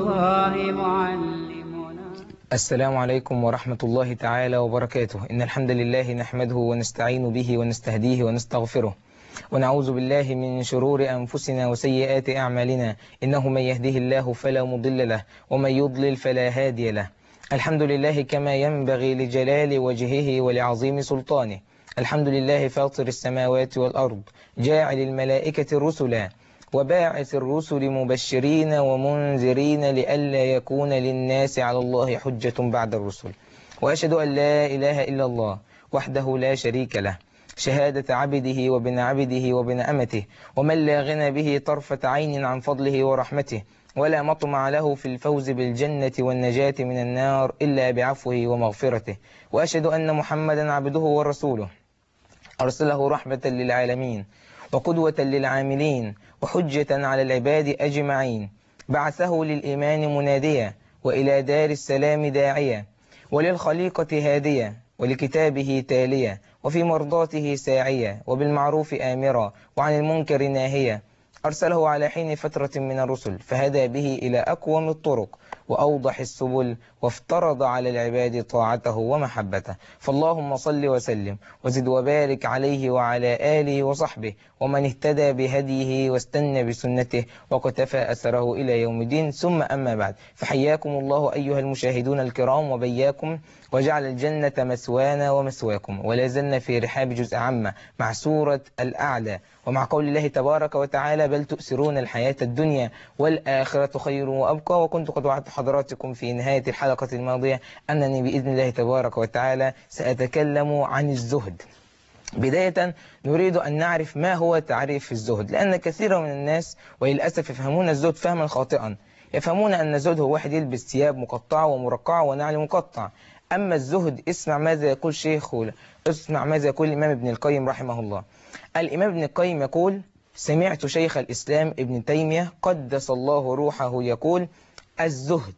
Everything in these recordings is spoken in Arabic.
الله معلمنا. السلام عليكم ورحمة الله تعالى وبركاته. إن الحمد لله نحمده ونستعين به ونستهديه ونستغفره، ونعوذ بالله من شرور أنفسنا وسيئات أعمالنا. إنه من يهده الله فلا مضل له، ومن يضلل فلا هادي له. الحمد لله كما ينبغي لجلال وجهه ولعظيم سلطانه. الحمد لله فاطر السماوات والأرض، جاعل الملائكة رسلا، وباعث الرسل مبشرين ومنذرين لئلا يكون للناس على الله حجة بعد الرسل. وأشهد أن لا إله إلا الله وحده لا شريك له، شهادة عبده وابن عبده وابن أمته، ومن لا غنى به طرفة عين عن فضله ورحمته، ولا مطمع له في الفوز بالجنة والنجاة من النار إلا بعفوه ومغفرته. وأشهد أن محمدا عبده ورسوله، أرسله رحمة للعالمين وقدوة للعاملين وحجة على العباد أجمعين. بعثه للإيمان مناديا، وإلى دار السلام داعيا، وللخليقة هاديا، ولكتابه تاليا، وفي مرضاته ساعيا، وبالمعروف آمرا، وعن المنكر ناهيا. أرسله على حين فترة من الرسل، فهدى به إلى أقوم الطرق وأوضح السبل، وافترض على العباد طاعته ومحبته. فاللهم صل وسلم وزد وبارك عليه وعلى آله وصحبه، ومن اهتدى بهديه واستنى بسنته وقتفى أثره إلى يوم الدين. ثم أما بعد، فحياكم الله أيها المشاهدون الكرام وبياكم، وجعل الجنة مسوانا ومسواكم. ولا زلنا في رحاب جزء عامة مع سورة الأعلى، ومع قول الله تبارك وتعالى: بل تؤثرون الحياة الدنيا والآخرة خير وأبقى. وكنت قد وعدت حضراتكم في نهاية الحلقة الماضية أنني بإذن الله تبارك وتعالى سأتكلم عن الزهد. بداية نريد أن نعرف ما هو تعريف الزهد، لأن كثير من الناس وللأسف يفهمون الزهد فهما خاطئا. يفهمون أن الزهد هو واحد يلبس ثياب مقطعة ومرقعة ونعل مقطع. أما الزهد، اسمع ماذا يقول اسمع ماذا يقول الإمام ابن القيم رحمه الله. الإمام ابن القيم يقول: سمعت شيخ الإسلام ابن تيمية قدس الله روحه يقول: الزهد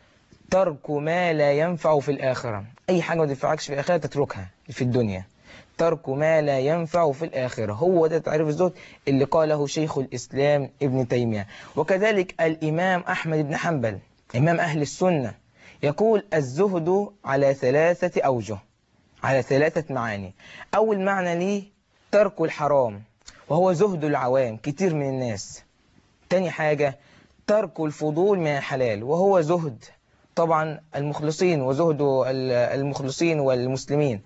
ترك ما لا ينفع في الآخرة. أي حاجة ما تنفعكش في الآخرة تتركها في الدنيا. ترك ما لا ينفع في الآخرة، هو ده تعريف الزهد اللي قاله شيخ الإسلام ابن تيمية. وكذلك الإمام أحمد بن حنبل إمام أهل السنة يقول: الزهد على 3 أوجه، على 3 معاني. أول معنى ليه ترك الحرام، وهو زهد العوام كتير من الناس. تاني حاجة ترك الفضول من الحلال، وهو زهد طبعا المخلصين، وزهد المخلصين والمسلمين،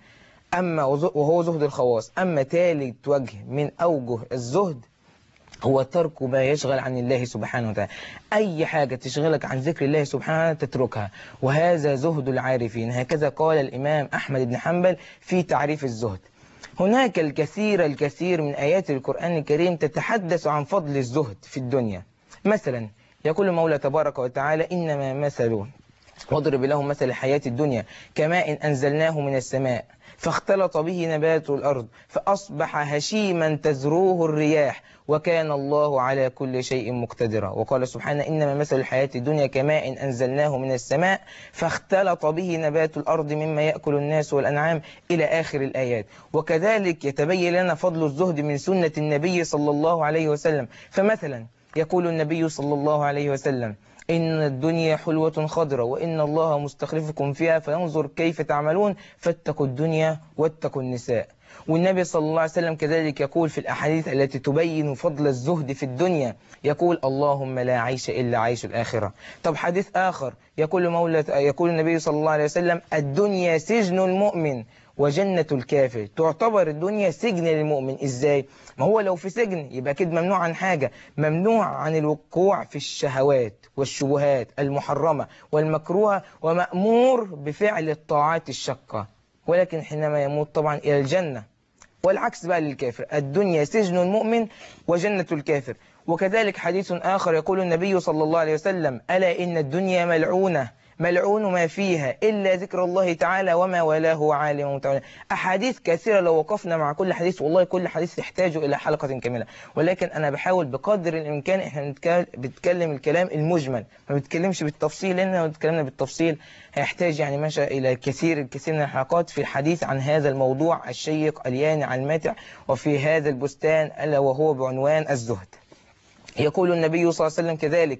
وهو زهد الخواص. أما ثالث وجه من أوجه الزهد هو ترك ما يشغل عن الله سبحانه وتعالى. أي حاجة تشغلك عن ذكر الله سبحانه تتركها، وهذا زهد العارفين. هكذا قال الإمام أحمد بن حنبل في تعريف الزهد. هناك الكثير من آيات القرآن الكريم تتحدث عن فضل الزهد في الدنيا. مثلا يقول المولى تبارك وتعالى: إنما مثل واضرب لهم مثل الحياة الدنيا كماء أنزلناه من السماء فاختلط به نبات الأرض فأصبح هشيما تذروه الرياح وكان الله على كل شيء مقتدرا. وقال سبحانه: إنما مثل الحياة الدنيا كماء أنزلناه من السماء فاختلط به نبات الأرض مما يأكل الناس والأنعام إلى آخر الآيات. وكذلك يتبين لنا فضل الزهد من سنة النبي صلى الله عليه وسلم. فمثلا يقول النبي صلى الله عليه وسلم: إن الدنيا حلوة خضرة وإن الله مستخلفكم فيها فينظر كيف تعملون فاتقوا الدنيا واتقوا النساء. والنبي صلى الله عليه وسلم كذلك يقول في الأحاديث التي تبين فضل الزهد في الدنيا، يقول: اللهم لا عيش إلا عيش الآخرة. طب حديث آخر يقول النبي صلى الله عليه وسلم: الدنيا سجن المؤمن وجنة الكافر. تعتبر الدنيا سجن للمؤمن. إزاي؟ ما هو لو في سجن يبقى كده ممنوع عن حاجة، ممنوع عن الوقوع في الشهوات والشبهات المحرمة والمكروهة، ومأمور بفعل الطاعات الشاقة، ولكن حينما يموت طبعا إلى الجنة. والعكس بقى للكافر، الدنيا سجن المؤمن وجنة الكافر. وكذلك حديث آخر يقول النبي صلى الله عليه وسلم: ألا إن الدنيا ملعونة ملعون ما فيها إلا ذكر الله تعالى وما والاه عالم ومتعالى. أحاديث كثيرة لو وقفنا مع كل حديث والله كل حديث يحتاج إلى حلقة كاملة، ولكن أنا بحاول بقدر الإمكان إحنا بنتكلم الكلام المجمل، ما بنتكلمش بالتفصيل، لأن لو اتكلمنا بالتفصيل هيحتاج يعني ماشى إلى الكثير من الحلقات في الحديث عن هذا الموضوع الشيق اليانع الماتع وفي هذا البستان ألا وهو بعنوان الزهد. يقول النبي صلى الله عليه وسلم كذلك: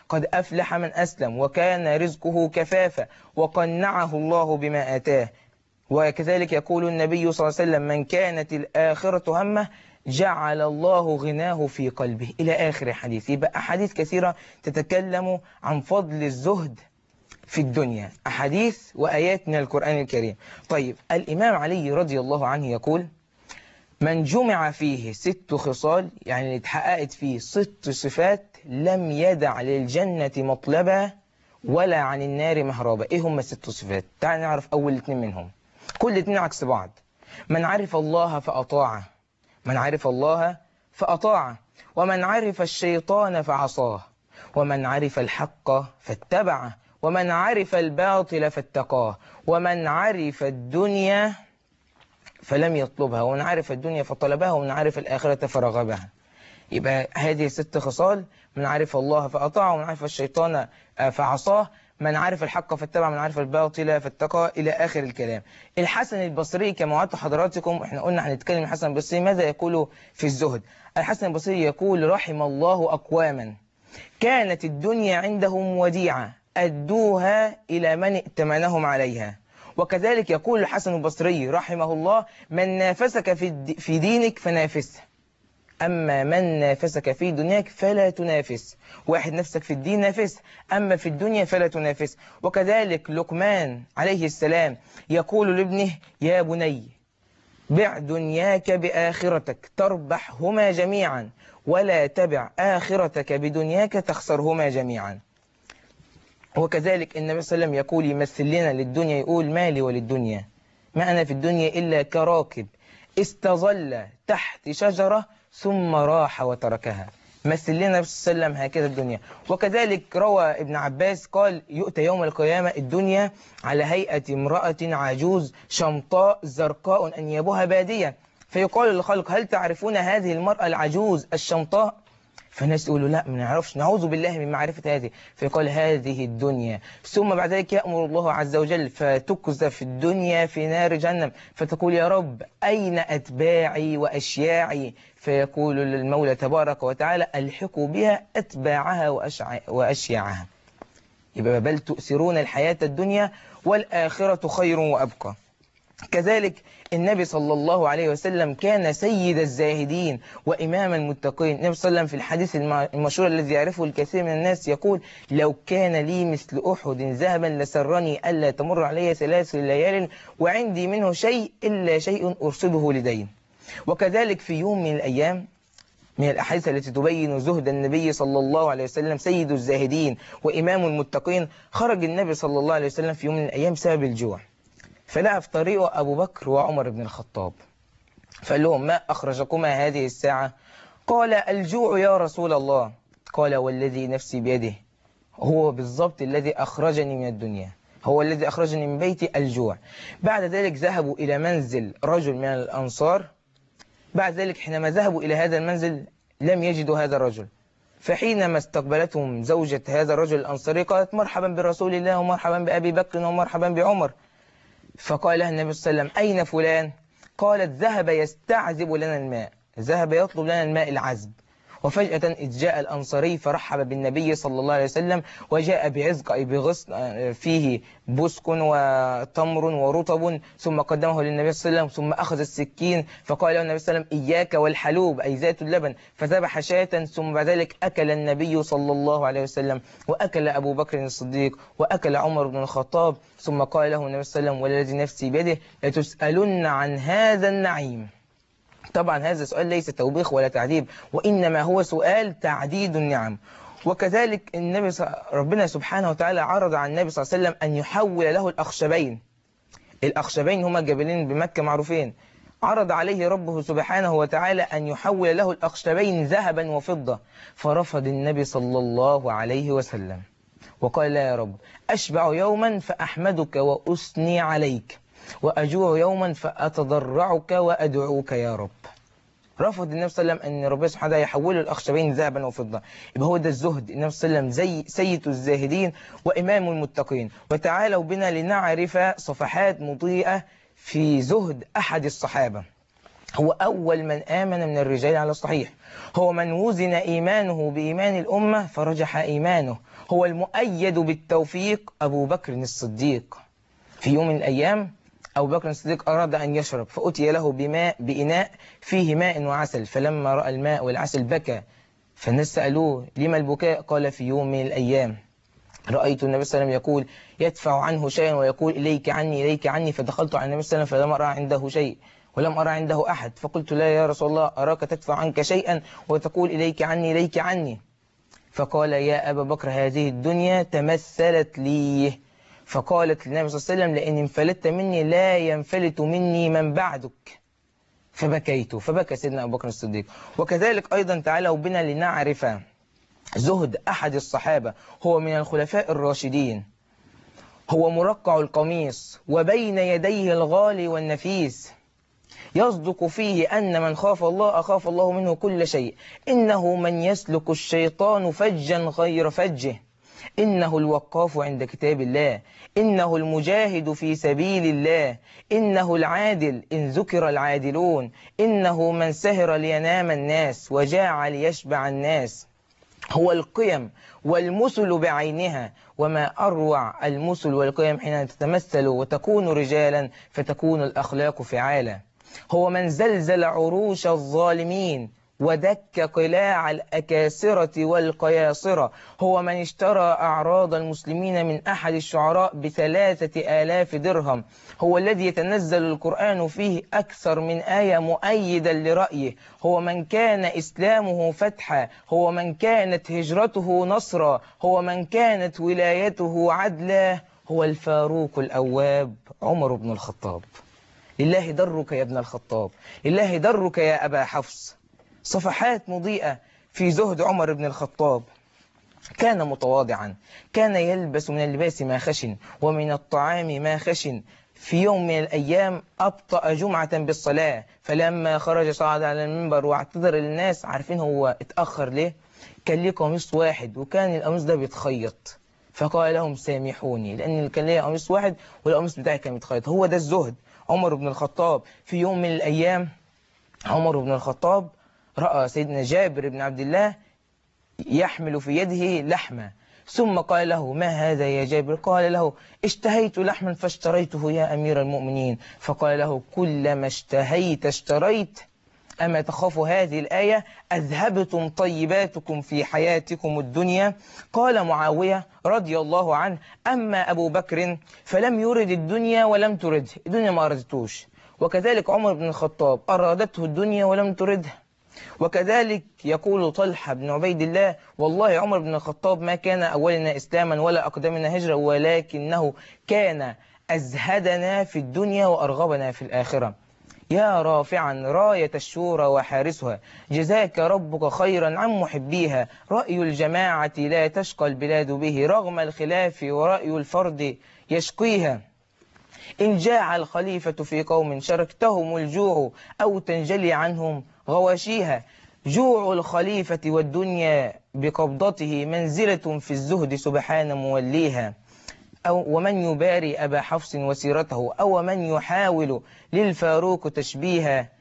قد أفلح من أسلم وكان رزقه كفافا وقنعه الله بما آتاه. وكذلك يقول النبي صلى الله عليه وسلم من كانت الآخرة همه جعل الله غناه في قلبه، إلى آخر حديث. يبقى أحاديث كثيرة تتكلم عن فضل الزهد في الدنيا، أحاديث وآيات من القرآن الكريم. طيب، الإمام علي رضي الله عنه يقول من جمع فيه 6 خصال، يعني اللي اتحققت فيه 6 صفات، لم يدع للجنة مطلبا ولا عن النار مهربا. ايه هم 6 صفات؟ تعال نعرف أول 2 منهم، كل 2 عكس بعض. من عرف الله فأطاعه، من عرف الله فأطاعه، ومن عرف الشيطان فعصاه، ومن عرف الحق فاتبعه، ومن عرف الباطل فاتقاه، ومن عرف الدنيا فلم يطلبها، ومن عرف الدنيا فطلبها، ومن عرف الآخرة فرغبها. يبقى هذه 6 خصال: من عرف الله فأطاعه، ومن عرف الشيطان فعصاه، من عرف الحق فاتبع، من عرف الباطل فاتقى، إلى آخر الكلام. الحسن البصري كما وعدت حضراتكم، احنا قلنا هنتكلم الحسن البصري ماذا يقول في الزهد. الحسن البصري يقول رحم الله أقواما كانت الدنيا عندهم وديعة أدوها إلى من ائتمنهم عليها. وكذلك يقول الحسن البصري رحمه الله من نافسك في دينك فنافسه، أما من نافسك في دنياك فلا تنافس. واحد نفسك في الدين نافس، أما في الدنيا فلا تنافس. وكذلك لقمان عليه السلام يقول لابنه يا بني بع دنياك بآخرتك تربحهما جميعا، ولا تبع آخرتك بدنياك تخسرهما جميعا. وكذلك النبي صلى الله عليه وسلم يقول يمثل لنا للدنيا، يقول مالي وللدنيا، ما أنا في الدنيا إلا كراكب استظل تحت شجرة ثم راح وتركها. مثل لنا النبي صلى الله عليه وسلم هكذا الدنيا. وكذلك روى ابن عباس قال يؤتى يوم القيامة الدنيا على هيئة امرأة عجوز شمطاء زرقاء أنيابها بادية، فيقال للخلق هل تعرفون هذه المرأة العجوز الشمطاء؟ فالناس يقولوا لا ما نعرفش، نعوذ بالله من معرفة هذه. فيقال هذه الدنيا. ثم بعد ذلك يأمر الله عز وجل فتقذف الدنيا في نار جهنم، فتقول يا رب أين أتباعي وأشياعي؟ فيقول المولى تبارك وتعالى ألحقوا بها أتباعها وأشياعها. يبقى بل تؤثرون الحياة الدنيا والآخرة خير وأبقى. كذلك النبي صلى الله عليه وسلم كان سيد الزاهدين وإمام المتقين. النبي صلى الله عليه وسلم في الحديث المشهور الذي يعرفه الكثير من الناس يقول لو كان لي مثل أحد ذهبا لسرني ألا تمر علي 3 ليال وعندي منه شيء إلا شيء أرصده لدين. وكذلك في يوم من الأيام من الأحاديث التي تبين زهد النبي صلى الله عليه وسلم سيد الزاهدين وإمام المتقين، خرج النبي صلى الله عليه وسلم في يوم من الأيام بسبب الجوع، فلقى في طريقه أبو بكر وعمر بن الخطاب، فقال لهم ما أخرجكما هذه الساعة؟ قال الجوع يا رسول الله. قال والذي نفسي بيده هو بالضبط الذي أخرجني من الدنيا، هو الذي أخرجني من بيتي الجوع. بعد ذلك ذهبوا إلى منزل رجل من الأنصار. بعد ذلك حينما ذهبوا إلى هذا المنزل لم يجدوا هذا الرجل، فحينما استقبلتهم زوجة هذا الرجل الأنصاري قالت مرحبا برسول الله ومرحبا بأبي بكر ومرحبا بعمر. فقال لها النبي صلى الله عليه وسلم أين فلان؟ قالت ذهب يستعذب لنا الماء، ذهب يطلب لنا الماء العذب. وفجأة إذ جاء الأنصاري فرحب بالنبي صلى الله عليه وسلم وجاء بعزق أي بغصن فيه بسك وتمر ورطب، ثم قدمه للنبي صلى الله عليه وسلم، ثم أخذ السكين فقال له النبي صلى الله عليه وسلم إياك والحلوب أي ذات اللبن، فذبح شاة. ثم بعد ذلك أكل النبي صلى الله عليه وسلم وأكل أبو بكر الصديق وأكل عمر بن الخطاب. ثم قال له النبي صلى الله عليه وسلم والذي نفسي بيده لتسألن عن هذا النعيم. طبعا هذا سؤال ليس توبيخ ولا تعذيب، وإنما هو سؤال تعديد النعم. وكذلك ربنا سبحانه وتعالى عرض على النبي صلى الله عليه وسلم أن يحول له الأخشبين. الأخشبين هما جبلين بمكة معروفين. عرض عليه ربه سبحانه وتعالى أن يحول له الأخشبين ذهبا وفضة، فرفض النبي صلى الله عليه وسلم وقال لا يا رب أشبع يوما فأحمدك وأثني عليك، وأجوع يوما فأتضرعك وأدعوك يا رب. رفض النبي صلى الله عليه وسلم أن ربنا سبحانه وتعالى يحول الأخشبين ذهبا وفضة. يبقى هو ده الزهد. النبي صلى الله عليه وسلم زي سيد الزاهدين وإمام المتقين. وتعالوا بنا لنعرف صفحات مضيئة في زهد أحد الصحابة. هو أول من آمن من الرجال على الصحيح، هو من وزن إيمانه بإيمان الأمة فرجح إيمانه، هو المؤيد بالتوفيق أبو بكر الصديق. في يوم من الأيام أبو بكر الصديق أراد أن يشرب، فأتي له بإناء فيه ماء وعسل، فلما رأى الماء والعسل بكى، فالناس سألوه لما البكاء؟ قال في يوم من الأيام رأيت النبي صلى الله عليه وسلم يقول يدفع عنه شيئا ويقول إليك عني إليك عني، فدخلت على النبي صلى الله عليه وسلم فلم أرى عنده شيء ولم أرى عنده أحد، فقلت لا يا رسول الله أراك تدفع عنك شيئا وتقول إليك عني إليك عني. فقال يا أبا بكر هذه الدنيا تمثلت لي. فقالت للنبي صلى الله عليه وسلم لئن انفلت مني لا ينفلت مني من بعدك. فبكيت، فبكى سيدنا أبو بكر الصديق. وكذلك أيضا تعالوا بنا لنعرف زهد أحد الصحابة، هو من الخلفاء الراشدين، هو مرقع القميص وبين يديه الغالي والنفيس، يصدق فيه أن من خاف الله أخاف الله منه كل شيء، إنه من يسلك الشيطان فجا غير فجه، إنه الوقاف عند كتاب الله، إنه المجاهد في سبيل الله، إنه العادل إن ذكر العادلون، إنه من سهر لينام الناس وجاع ليشبع الناس، هو القيم والمثل بعينها، وما أروع المثل والقيم حين تتمثل وتكون رجالا فتكون الأخلاق فعالا، هو من زلزل عروش الظالمين ودك قلاع الأكاسرة والقياصرة، هو من اشترى أعراض المسلمين من أحد الشعراء ب3,000 درهم، هو الذي يتنزل القرآن فيه أكثر من آية مؤيدا لرأيه، هو من كان إسلامه فتحا، هو من كانت هجرته نصرا، هو من كانت ولايته عدلا، هو الفاروق الأواب عمر بن الخطاب. لله درك يا ابن الخطاب، لله درك يا أبا حفص. صفحات مضيئة في زهد عمر بن الخطاب. كان متواضعا، كان يلبس من اللباس ما خشن ومن الطعام ما خشن. في يوم من الأيام أبطأ جمعة بالصلاة، فلما خرج صعد على المنبر واعتذر للناس. عارفين هو اتأخر ليه؟ كان ليه قميص واحد وكان القميص ده بيتخيط، فقال لهم سامحوني لأن كان ليه قميص واحد والقميص بتاعي كان بيتخيط. هو ده الزهد عمر بن الخطاب. في يوم من الأيام عمر بن الخطاب رأى سيدنا جابر بن عبد الله يحمل في يده لحمة، ثم قال له ما هذا يا جابر؟ قال له اشتهيت لحما فاشتريته يا أمير المؤمنين. فقال له كلما اشتهيت اشتريت، أما تخاف هذه الآية أذهبتم طيباتكم في حياتكم الدنيا؟ قال معاوية رضي الله عنه أما أبو بكر فلم يرد الدنيا ولم ترده، الدنيا ما أردتوش، وكذلك عمر بن الخطاب أرادته الدنيا ولم ترده. وكذلك يقول طلحة بن عبيد الله والله عمر بن الخطاب ما كان أولنا إسلاما ولا أقدمنا هجرة، ولكنه كان أزهدنا في الدنيا وأرغبنا في الآخرة. يا رافعا راية الشورى وحارسها، جزاك ربك خيرا عن محبيها، رأي الجماعة لا تشقى البلاد به، رغم الخلاف ورأي الفرد يشقيها. إن جاع الخليفة في قوم شركتهم الجوع أو تنجلي عنهم غواشيها، جوع الخليفة والدنيا بقبضته منزلة في الزهد سبحان موليها. أو ومن يباري أبا حفص وسيرته، أو من يحاول للفاروق تشبيها،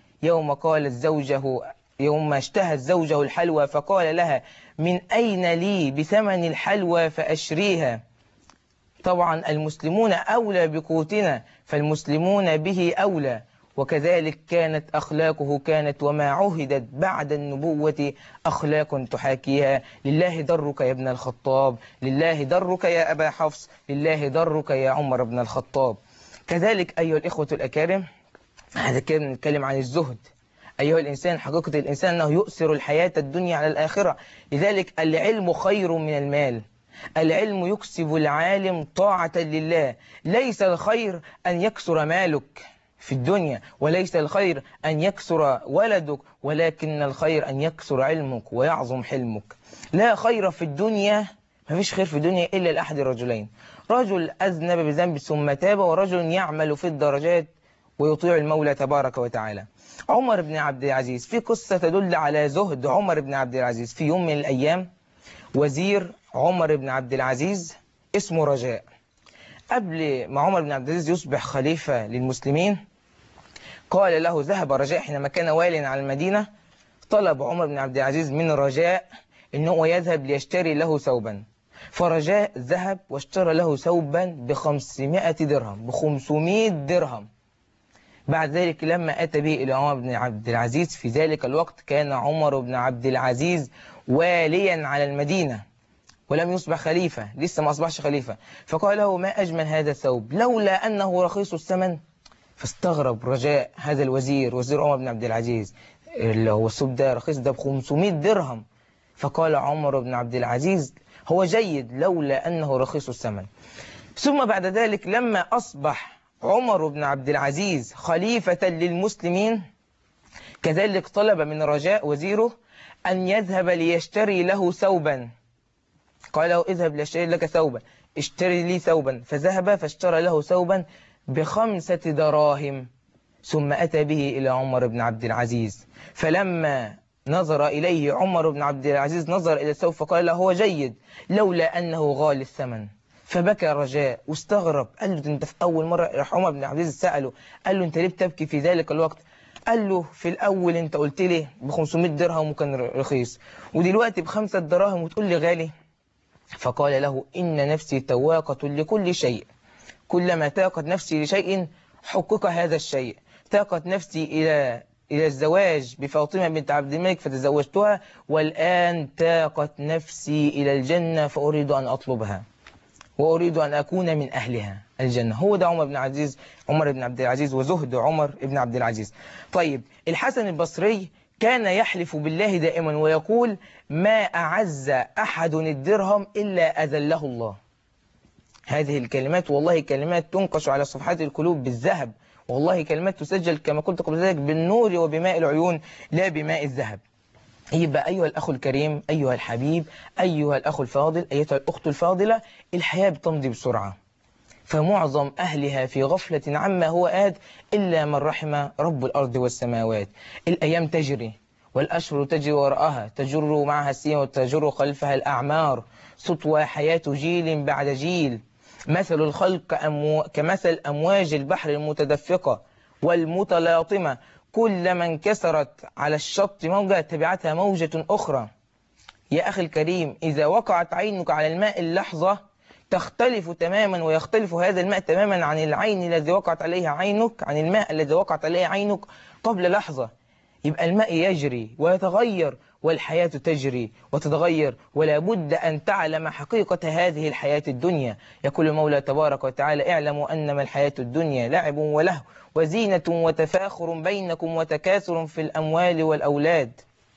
يوم اشتهت زوجه الحلوى فقال لها من أين لي بثمن الحلوى فأشريها. طبعا المسلمون أولى بقوتنا فالمسلمون به أولى. وكذلك كانت أخلاقه وما عهدت بعد النبوة أخلاق تحاكيها. لله درك يا ابن الخطاب، لله درك يا أبا حفص، لله درك يا عمر بن الخطاب. كذلك أيها الإخوة الأكارم، هذا كان نتكلم عن الزهد. أيها الإنسان، حقيقة الإنسان أنه يؤثر الحياة الدنيا على الآخرة. لذلك العلم خير من المال، العلم يكسب العالم طاعة لله. ليس الخير أن يكسر مالك في الدنيا، وليس الخير أن يكسر ولدك، ولكن الخير أن يكسر علمك ويعظم حلمك. لا خير في الدنيا، ما فيش خير في الدنيا إلا لأحد الرجلين: رجل أذنب بذنب ثم تاب، ورجل يعمل في الدرجات ويطيع المولى تبارك وتعالى. عمر بن عبد العزيز، في قصة تدل على زهد عمر بن عبد العزيز. في يوم من الأيام وزير عمر بن عبد العزيز اسمه رجاء، قبل ما عمر بن عبد العزيز يصبح خليفة للمسلمين قال له ذهب رجاء حينما كان واليا على المدينة، طلب عمر بن عبد العزيز من رجاء إنه هو يذهب ليشتري له ثوبا، فرجاء ذهب واشترى له ثوبا ب500 درهم، ب500 درهم. بعد ذلك لما أتى به إلى عمر بن عبد العزيز، في ذلك الوقت كان عمر بن عبد العزيز واليا على المدينة ولم يصبح خليفة، لسه ما أصبحش خليفة. فقال له ما أجمل هذا الثوب لولا أنه رخيص الثمن. فاستغرب رجاء هذا الوزير، وزير عمر بن عبد العزيز، اللي هو الثوب ده رخيص، ده ب500 درهم. فقال عمر بن عبد العزيز هو جيد لولا أنه رخيص الثمن. ثم بعد ذلك لما أصبح عمر بن عبد العزيز خليفة للمسلمين، كذلك طلب من رجاء وزيره أن يذهب ليشتري له ثوبا. قال له اذهب لاشتري لك ثوبا، اشتري لي ثوبا. فذهب فاشترى له ثوبا ب5 دراهم. ثم أتى به إلى عمر بن عبد العزيز، فلما نظر إليه عمر بن عبد العزيز نظر إلى الثوب فقال له هو جيد لولا أنه غالي الثمن. فبكى رجاء واستغرب، قال له أنت في أول مرة. راح عمر بن عبد العزيز سأله، قال له أنت ليه بتبكي في ذلك الوقت؟ قال له في الأول أنت قلت لي ب500 درهم وكان رخيص، ودلوقتي ب5 دراهم وتقول لي غالي. فقال له إن نفسي تواقة لكل شيء، كلما تاقت نفسي لشيء حقق هذا الشيء. تاقت نفسي إلى الزواج بفاطمة بنت عبد الملك فتزوجتها، والآن تاقت نفسي إلى الجنة فأريد أن أطلبها، وأريد أن أكون من أهلها الجنة. هو ده عمر بن عبد العزيز وزهد عمر بن عبد العزيز. طيب الحسن البصري كان يحلف بالله دائما ويقول ما أعز أحد الدرهم إلا أذله الله. هذه الكلمات والله كلمات تنقش على صفحات القلوب بالذهب، والله كلمات تسجل كما قلت قبل ذلك بالنور وبماء العيون لا بماء الذهب. يبقى أيها الأخ الكريم، أيها الحبيب، أيها الأخ الفاضل، أيتها الأخت الفاضلة، الحياة بتمضي بسرعة، فمعظم أهلها في غفلة عما هو آت إلا من رحم رب الأرض والسماوات. الأيام تجري والأشهر تجري وراءها، تجر معها السنين وتجر خلفها الأعمار، تطوى حياة جيل بعد جيل. مثل الخلق كمثل أمواج البحر المتدفقة والمتلاطمة، كلما انكسرت على الشط موجة تبعتها موجة أخرى. يا أخي الكريم، إذا وقعت عينك على الماء اللحظة تختلف تماما، ويختلف هذا الماء تماما عن العين الذي وقعت عليها عينك، عن الماء الذي وقعت عليه عينك قبل لحظة. يبقى الماء يجري ويتغير، والحياة تجري وتتغير، ولا بد أن تعلم حقيقة هذه الحياة الدنيا. يقول المولى تبارك وتعالى اعلموا أنما الحياة الدنيا لعب ولهو وزينة وتفاخر بينكم وتكاثر في الأموال والأولاد.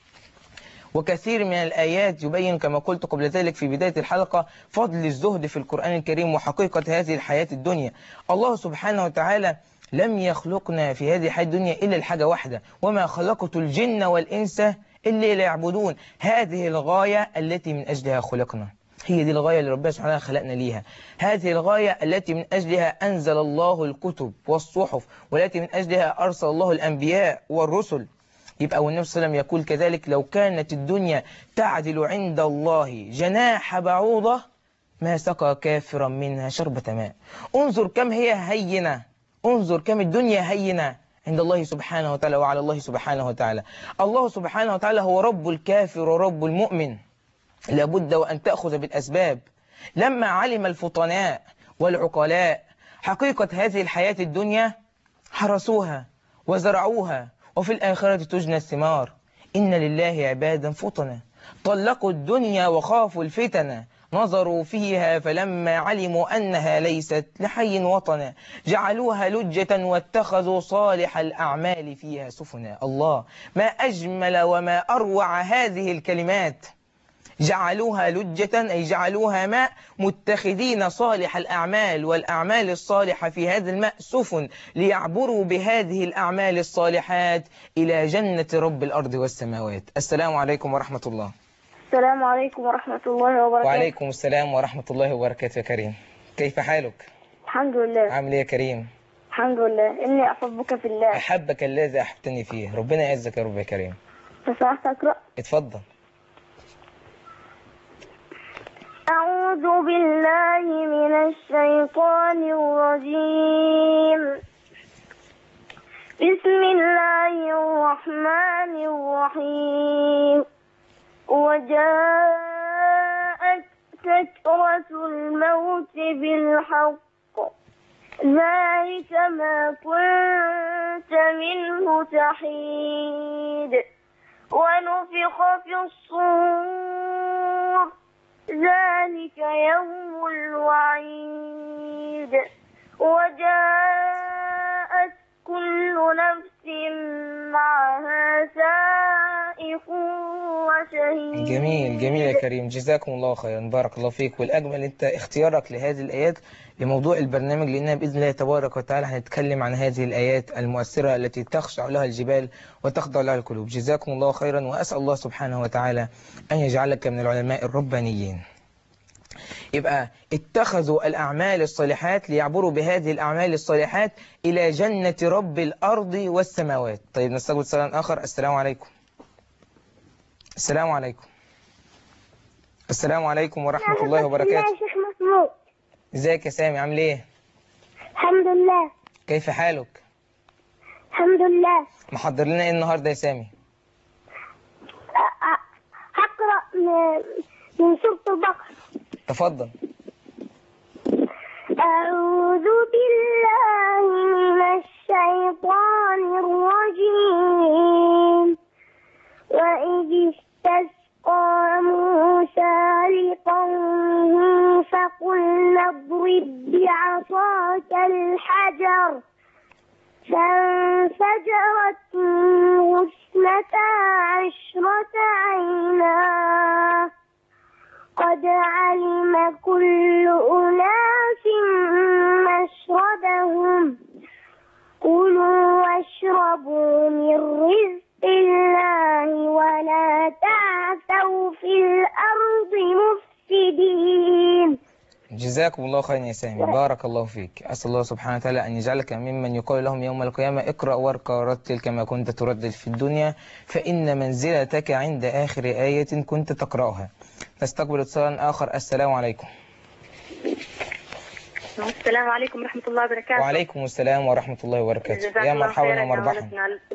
وكثير من الآيات يبين كما قلت قبل ذلك في بداية الحلقة فضل الزهد في القرآن الكريم وحقيقة هذه الحياة الدنيا. الله سبحانه وتعالى لم يخلقنا في هذه الحياة الدنيا إلا الحاجة واحدة، وما خلقت الجن والإنس إلا ليعبدون. هذه الغاية التي من أجلها خلقنا، هي دي الغاية اللي ربنا سبحانه خلقنا ليها، هذه الغاية التي من أجلها أنزل الله الكتب والصحف، والتي من أجلها أرسل الله الأنبياء والرسل. يبقى والنبي صلى الله عليه وسلم يقول كذلك لو كانت الدنيا تعدل عند الله جناح بعوضة ما سقى كافرا منها شربة ماء. انظر كم هي هينة، انظر كم الدنيا هينة عند الله سبحانه وتعالى وعلى الله سبحانه وتعالى. الله سبحانه وتعالى هو رب الكافر ورب المؤمن، لابد وأن تأخذ بالأسباب. لما علم الفطناء والعقلاء حقيقة هذه الحياة الدنيا حرسوها وزرعوها، وفي الآخرة تجنى الثمار. إن لله عبادا فطنا طلقوا الدنيا وخافوا الفتنة، نظروا فيها فلما علموا أنها ليست لحي وطنا جعلوها لجة واتخذوا صالح الأعمال فيها سفنا. الله، ما أجمل وما أروع هذه الكلمات. جعلوها لجة أي جعلوها ماء، متخذين صالح الأعمال والأعمال الصالحة في هذا الماء سفن ليعبروا بهذه الأعمال الصالحات إلى جنة رب الأرض والسماوات. السلام عليكم ورحمة الله. السلام عليكم ورحمة الله وبركاته. وعليكم السلام ورحمة الله وبركاته. يا كريم كيف حالك؟ الحمد لله. عامل ايه يا كريم؟ الحمد لله، إني أحبك في الله. أحبك الذي أحبتني فيه. ربنا يعزك يا رب يا كريم. تسمحت أقرأ؟ اتفضل. أعوذ بالله من الشيطان الرجيم. بسم الله الرحمن الرحيم. وجاءت سكرة الموت بالحق ذلك ما كنت منه تحيد ونفخ في الصور ذلك يوم الوعيد. وجاءت كل نفس معها سائق وشهيد. جميل جميل يا كريم، جزاكم الله خيرا، بارك الله فيك. والأجمل أنت اختيارك لهذه الآيات لموضوع البرنامج، لأننا بإذن الله تبارك وتعالى هنتكلم عن هذه الآيات المؤثرة التي تخشع لها الجبال وتخضع لها القلوب. جزاكم الله خيرا، وأسأل الله سبحانه وتعالى أن يجعلك من العلماء الربانيين. يبقى اتخذوا الأعمال الصالحات ليعبروا بهذه الأعمال الصالحات إلى جنة رب الأرض والسماوات. طيب نستقبل سؤال آخر. السلام عليكم. السلام عليكم. السلام عليكم ورحمة الله وبركاته. يا شيخ محمود. ازيك يا سامي، عامل ايه؟ الحمد لله. كيف حالك؟ الحمد لله. محضر لنا ايه النهارده يا سامي؟ هقرأ من سورة البقرة. تفضل. أعوذ بالله من الشيطان الرجيم. وإذ استسقى موسى لقومه فقلنا اضرب بعصاك الحجر فانفجرت منه 12 عينا قد علم كل أناس مشربهم كلوا واشربوا من رزق الله ولا تعثوا في الأرض مفسدين. جزاكم الله خيرا يا سامي، بارك الله فيك. أسأل الله سبحانه وتعالى أن يجعلك ممن يقال لهم يوم القيامة اقرأ وارقى ورتل كما كنت تردد في الدنيا فإن منزلتك عند آخر آية كنت تقرأها. نستقبل اتصال آخر. السلام عليكم. السلام عليكم ورحمة الله وبركاته. وعليكم السلام ورحمة الله وبركاته. يا مرحبا ومرحبا.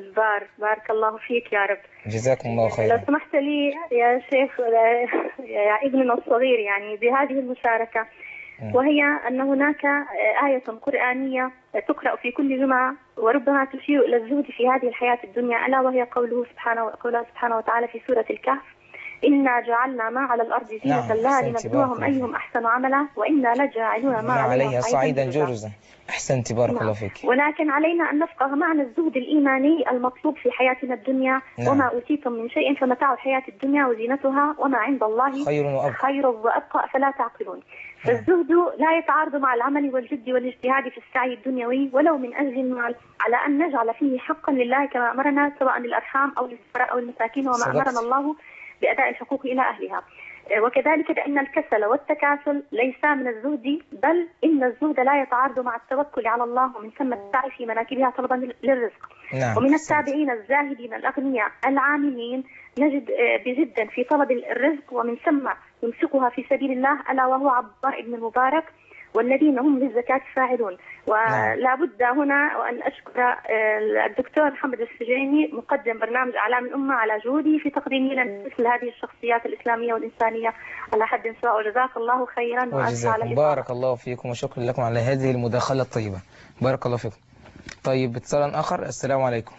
بارك الله فيك يا رب. جزاكم الله لو خيرا. سمحت لي يا شيخ يا ابننا الصغير يعني بهذه المشاركة، وهي أن هناك آية قرآنية تقرأ في كل جمعة وربما تشير إلى الزهد في هذه الحياة الدنيا، ألا وهي قوله سبحانه وتعالى في سورة الكهف: إنا جعلنا ما على الأرض زينة لها لنبلوهم أيهم أحسن عملا وإنا لجاعلون ما عليها صعيدا جرزا. أحسنت، بارك الله فيك. ولكن علينا أن نفقه معنى الزهد الإيماني المطلوب في حياتنا الدنيا. وما أوتيتم من شيء فمتاع الحياة الدنيا وزينتها وما عند الله خير وأبقى أفلا تعقلون. فالزهد لا يتعارض مع العمل والجد والاجتهاد في السعي الدنيوي ولو من أجل المال، على أن نجعل فيه حقا لله كما أمرنا سواء للأرحام أو للفقراء أو المساكين وما أمرنا الله بأداء الحقوق إلى أهلها. وكذلك بأن الكسل والتكاسل ليس من الزهد، بل إن الزهد لا يتعارض مع التوكل على الله ومن ثم السعي في مناكبها طلبا للرزق. ومن التابعين الزاهدين الأغنياء العاملين نجد بجدا في طلب الرزق ومن ثم ينفقها في سبيل الله، ألا وهو عبد الله بن المبارك والذين هم للزكاة فاعلون. ولا بد هنا وأن أشكر الدكتور محمد السجيني مقدم برنامج أعلام الأمة على جهوده في تقديمه لنا مثل هذه الشخصيات الإسلامية والإنسانية على حد سواء. وجزاك الله خيرا وجزاكم. بارك الله فيكم وشكرا لكم على هذه المداخلة الطيبة، بارك الله فيكم. طيب اتصال آخر. السلام عليكم.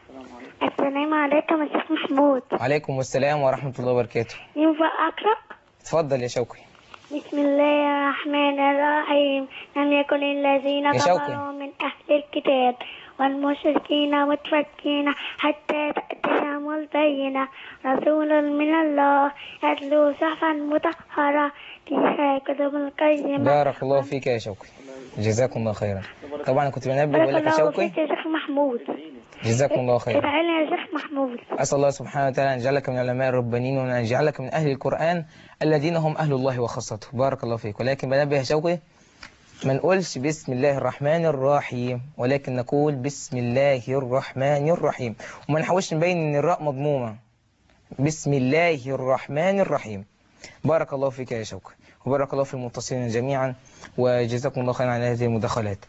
السلام عليكم يا شيخ محمود. وعليكم السلام ورحمة الله وبركاته. ينفع أقرأ؟ تفضل يا شوقي. بسم الله الرحمن الرحيم. لم يكن الذين كفروا من أهل الكتاب والمشركين والمتفكين حتى تأتيهم البينة رسول من الله يتلو صحفا مطهرة فيها كتب قيمة. بارك الله فيك يا شوقي، جزاكم الله خيرا. طبعا كنت بنبه بقول لك يا شوقي. بارك الله فيك يا شيخ محمود. جزاكم الله خيرا. ادعي لي يا شيخ محمود. أسأل الله سبحانه وتعالى أن يجعلك من العلماء الربانيين وأن يجعلك من أهل القرآن الذين هم أهل الله وخاصته. بارك الله فيك. ولكن بنبه يا شوقي ما نقولش بسم الله الرحمن الرحيم، ولكن نقول بسم الله الرحمن الرحيم، وما نحاولش نبين ان الراء مضمومة. بسم الله الرحمن الرحيم. بارك الله فيك يا شوقي، وبارك الله في المتصلين جميعا، وجزاكم الله خيرا على هذه المداخلات.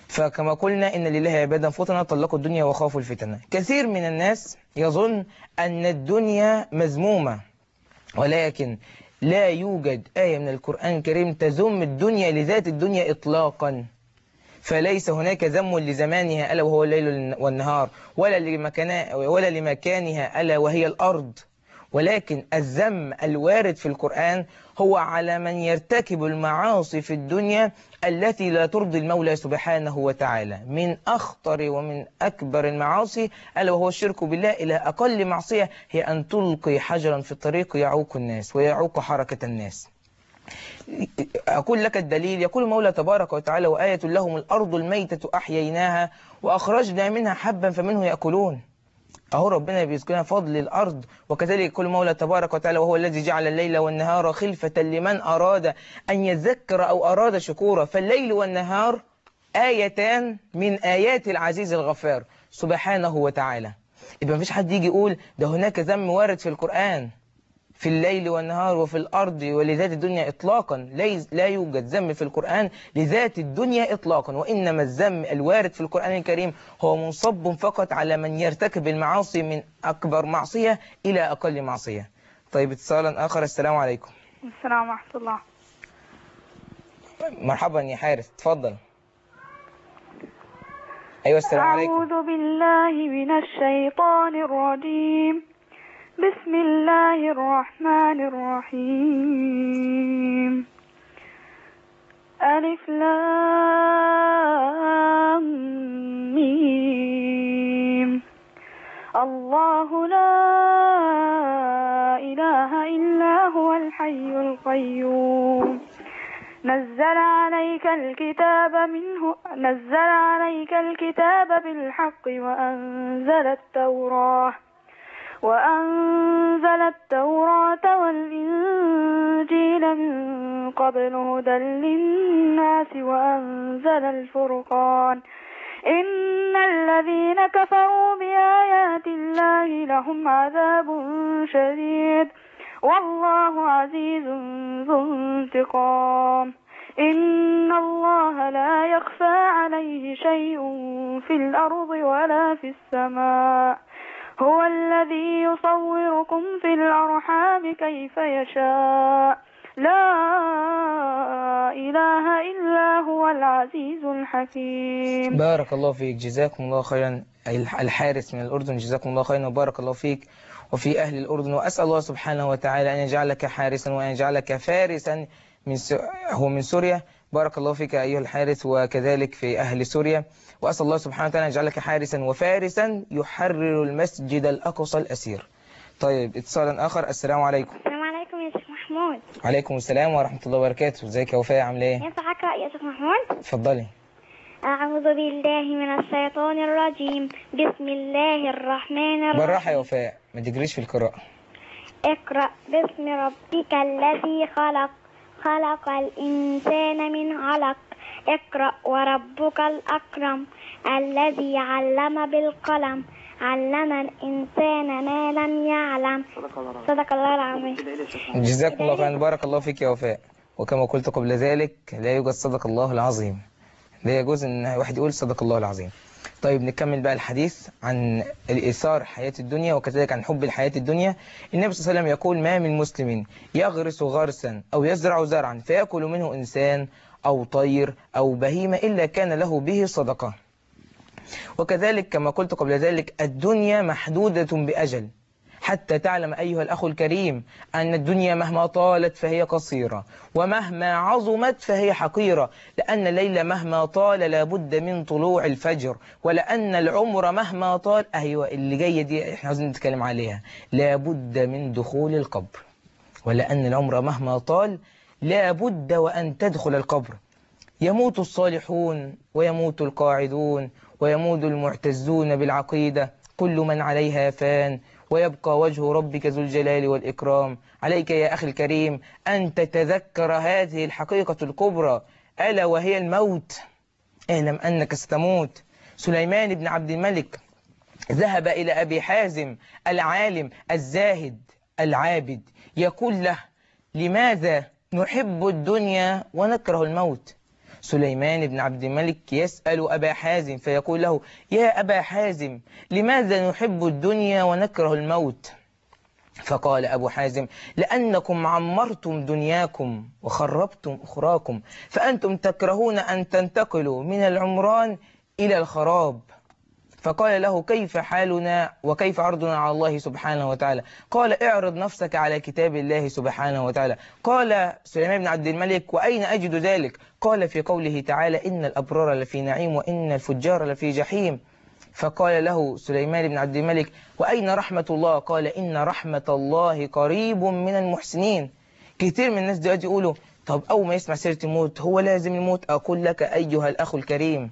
فكما قلنا إن لله عبادا فطنا طلقوا الدنيا وخافوا الفتنة. كثير من الناس يظن أن الدنيا مذمومة، ولكن لا يوجد آية من القرآن الكريم تذم الدنيا لذات الدنيا إطلاقا. فليس هناك ذم لزمانها ألا وهو الليل والنهار، ولا لمكانها ألا وهي الأرض، ولكن الذم الوارد في القرآن هو على من يرتكب المعاصي في الدنيا التي لا ترضي المولى سبحانه وتعالى. من أخطر ومن أكبر المعاصي ألا وهو الشرك بالله، إلى أقل معصية هي أن تلقي حجرا في الطريق يعوق الناس ويعوق حركة الناس. أقول لك الدليل، يقول المولى تبارك وتعالى: وآية لهم الأرض الميتة أحييناها وأخرجنا منها حبا فمنه يأكلون. أهو ربنا بيذكرنا فضل الأرض. وكذلك يقول المولى تبارك وتعالى: وهو الذي جعل الليل والنهار خلفة لمن أراد أن يذكر أو أراد شكورا. فالليل والنهار آيتان من آيات العزيز الغفار سبحانه وتعالى. يبقى مفيش حد يجي يقول ده هناك ذم وارد في القرآن في الليل والنهار وفي الأرض ولذات الدنيا إطلاقا. لا يوجد ذم في القرآن لذات الدنيا إطلاقا، وإنما الذم الوارد في القرآن الكريم هو منصب فقط على من يرتكب المعاصي من أكبر معصية إلى أقل معصية. طيب اتصالا آخر. السلام عليكم. السلام ورحمة الله. مرحبا يا حارس، تفضل. أيوة السلام عليكم. أعوذ بالله من الشيطان الرجيم. بسم الله الرحمن الرحيم. ألف لام ميم. الله لا إله إلا هو الحي القيوم. نزل عليك الكتاب بالحق وأنزل التوراة والإنجيل من قبل هدى للناس وأنزل الفرقان. إن الذين كفروا بآيات الله لهم عذاب شديد والله عزيز ذو انتقام. إن الله لا يخفى عليه شيء في الأرض ولا في السماء. هو الذي يصوركم في الأرحام كيف يشاء. لا إله إلا هو العزيز الحكيم. بارك الله فيك، جزاكم الله خيرا. الحارس من الأردن، جزاكم الله خيرا وبارك الله فيك وفي أهل الأردن. وأسأل الله سبحانه وتعالى أن يجعلك حارسا وأن يجعلك فارسا هو من سوريا. بارك الله فيك أيها الحارس، وكذلك في أهل سوريا. وأسأل الله سبحانه وتعالى أن يجعلك حارسا وفارسا يحرر المسجد الأقصى الأسير. طيب اتصالا آخر. السلام عليكم. السلام عليكم يا شيخ محمود. عليكم السلام ورحمة الله وبركاته. ازيك يا وفاء، عامله ايه؟ ينفع أقرأ يا شيخ محمود؟ اتفضلي. أعوذ بالله من الشيطان الرجيم. بسم الله الرحمن الرحيم. بالراحة يا وفاء، ما تجريش في القراءة. اقرأ باسم ربك الذي خلق الإنسان من علق. اقرأ وربك الأكرم الذي علم بالقلم علم الإنسان ما لم يعلم. صدق الله العظيم. جزاكم الله خيرا، بارك الله فيك يا وفاء. وكما قلت قبل ذلك لا يوجد صدق الله العظيم، لا يجوز ان واحد يقول صدق الله العظيم. طيب نكمل بقى الحديث عن الإيثار حياة الدنيا وكذلك عن حب الحياة الدنيا. النبي صلى الله عليه وسلم يقول: ما من مسلم يغرس غرسا أو يزرع زرعا فيأكل منه إنسان أو طير أو بهيمة إلا كان له به صدقة. وكذلك كما قلت قبل ذلك الدنيا محدودة بأجل، حتى تعلم أيها الأخ الكريم أن الدنيا مهما طالت فهي قصيرة، ومهما عظمت فهي حقيرة، لأن الليل مهما طال لابد من طلوع الفجر، ولأن العمر مهما طال، أيوة اللي جاية دي احنا عايزين نتكلم عليها، لابد من دخول القبر. ولأن العمر مهما طال لابد وأن تدخل القبر. يموت الصالحون ويموت القاعدون ويموت المعتزون بالعقيدة، كل من عليها فان ويبقى وجه ربك ذو الجلال والإكرام. عليك يا أخي الكريم أن تتذكر هذه الحقيقة الكبرى، ألا وهي الموت. اعلم أنك ستموت. سليمان بن عبد الملك ذهب إلى أبي حازم العالم الزاهد العابد يقول له: لماذا نحب الدنيا ونكره الموت؟ سليمان بن عبد الملك يسأل أبا حازم فيقول له: يا أبا حازم، لماذا نحب الدنيا ونكره الموت؟ فقال أبو حازم: لأنكم عمرتم دنياكم وخربتم أخراكم، فأنتم تكرهون أن تنتقلوا من العمران إلى الخراب. فقال له: كيف حالنا وكيف عرضنا على الله سبحانه وتعالى؟ قال: اعرض نفسك على كتاب الله سبحانه وتعالى. قال سليمان بن عبد الملك: وأين أجد ذلك؟ قال: في قوله تعالى: إن الأبرار لفي نعيم وإن الفجار لفي جحيم. فقال له سليمان بن عبد الملك: وأين رحمة الله؟ قال: إن رحمة الله قريب من المحسنين. كتير من الناس دلوقتي يقولوا: طب أول ما يسمع سيرة الموت هو لازم يموت. أقول لك أيها الأخ الكريم،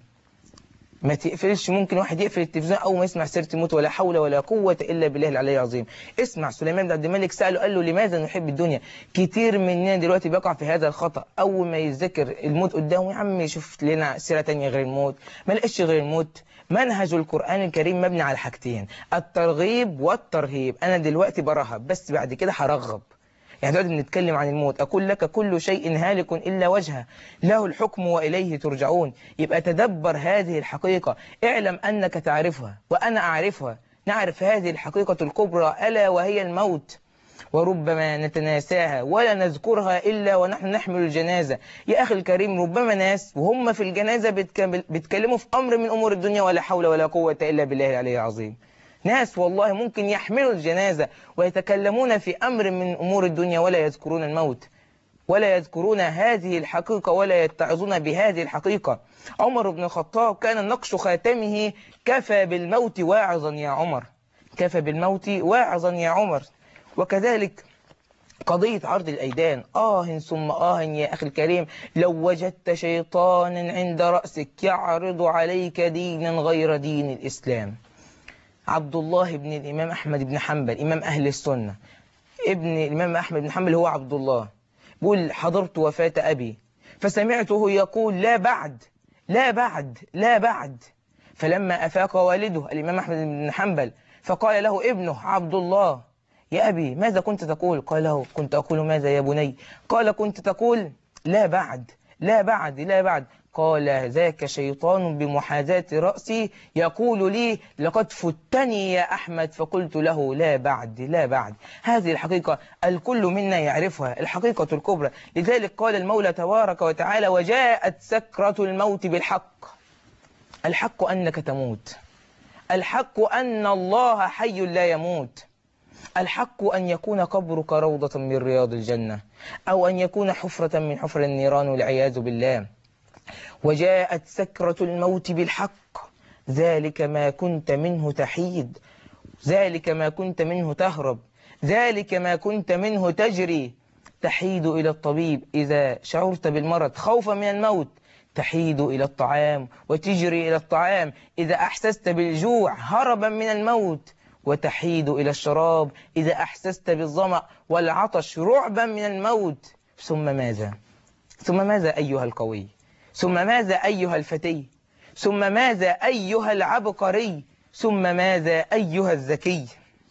ما تقفلش. ممكن واحد يقفل التلفزيون أول ما يسمع سيرة الموت، ولا حول ولا قوة إلا بالله العلي العظيم. اسمع سليمان بن عبد الملك سأله، قال له: لماذا نحب الدنيا؟ كتير مننا دلوقتي بيقع في هذا الخطأ، أول ما يذكر الموت قدامه: يا عم شوف لنا سيرة تانية غير الموت، ما لقيش غير الموت. منهج القرآن الكريم مبني على حاجتين: الترغيب والترهيب. أنا دلوقتي برهب، بس بعد كده هرغب. يعني دلوقتي بنتكلم عن الموت، أقول لك: كل شيء هالك إلا وجهه، له الحكم وإليه ترجعون. يبقى تدبر هذه الحقيقة، اعلم أنك تعرفها وأنا أعرفها. نعرف هذه الحقيقة الكبرى ألا وهي الموت، وربما نتناساها ولا نذكرها إلا ونحن نحمل الجنازة. يا أخي الكريم، ربما ناس وهم في الجنازة بيتكلموا في أمر من أمور الدنيا، ولا حول ولا قوة إلا بالله العلي العظيم. ناس والله ممكن يحملوا الجنازة ويتكلمون في أمر من أمور الدنيا ولا يذكرون الموت، ولا يذكرون هذه الحقيقة، ولا يتعظون بهذه الحقيقة. عمر بن الخطاب كان نقش خاتمه: كفى بالموت واعظا يا عمر، كفى بالموت واعظا يا عمر. وكذلك قضية عرض الأيدان، ثم يا أخي الكريم، لو وجدت شيطانا عند رأسك يعرض عليك دينا غير دين الإسلام. عبد الله بن الإمام أحمد بن حنبل إمام أهل السنة، ابن الإمام أحمد بن حنبل هو عبد الله، بيقول: حضرت وفاة أبي فسمعته يقول: لا بعد لا بعد لا بعد. فلما أفاق والده الإمام أحمد بن حنبل فقال له ابنه عبد الله: يا أبي ماذا كنت تقول؟ قال له: كنت أقول ماذا يا بني؟ قال: كنت تقول لا بعد لا بعد لا بعد. قال: ذاك شيطان بمحاذاة رأسي يقول لي: لقد فتني يا أحمد. فقلت له: لا بعد لا بعد. هذه الحقيقة الكل منا يعرفها، الحقيقة الكبرى. لذلك قال المولى تبارك وتعالى: وجاءت سكرة الموت بالحق. الحق أنك تموت، الحق أن الله حي لا يموت، الحق أن يكون قبرك روضة من رياض الجنة، أو أن يكون حفرة من حفر النيران والعياذ بالله. وجاءت سكرة الموت بالحق، ذلك ما كنت منه تحيد، ذلك ما كنت منه تهرب، ذلك ما كنت منه تجري. تحيد إلى الطبيب إذا شعرت بالمرض خوفا من الموت، تحيد إلى الطعام وتجري إلى الطعام إذا أحسست بالجوع هربا من الموت، وتحيد إلى الشراب إذا أحسست بالظمأ والعطش رعبا من الموت. ثم ماذا؟ ثم ماذا أيها القوي؟ ثم ماذا أيها الفتي؟ ثم ماذا أيها العبقري؟ ثم ماذا أيها الذكي؟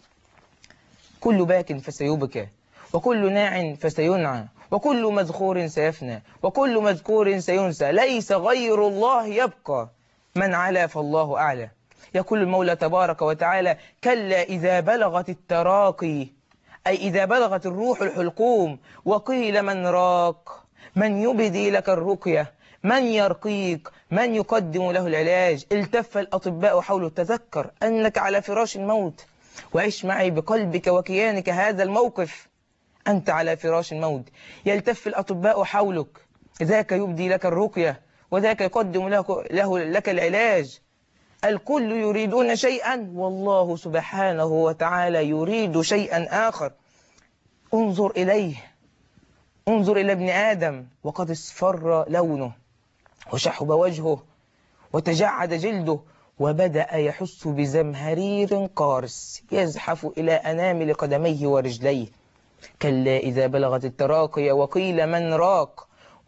كل باك فسيبكى، وكل ناع فسينعى، وكل مذخور سيفنى، وكل مذكور سينسى، ليس غير الله يبقى، من علا فالله أعلى. يقول المولى تبارك وتعالى: كلا إذا بلغت التراقي، أي إذا بلغت الروح الحلقوم، وقيل من راق، من يبدي لك الرقية، من يرقيك، من يقدم له العلاج. التف الأطباء حوله. تذكر أنك على فراش الموت، وعيش معي بقلبك وكيانك هذا الموقف. أنت على فراش الموت، يلتف الأطباء حولك، ذاك يبدي لك الرقية، وذاك يقدم لك العلاج. الكل يريدون شيئا، والله سبحانه وتعالى يريد شيئا آخر. انظر إليه، انظر إلى ابن آدم، وقد اصفر لونه وشحب وجهه وتجعد جلده، وبدأ يحس بزمهرير قارس يزحف إلى أنامل قدميه ورجليه. كلا إذا بلغت التراقي وقيل من راق،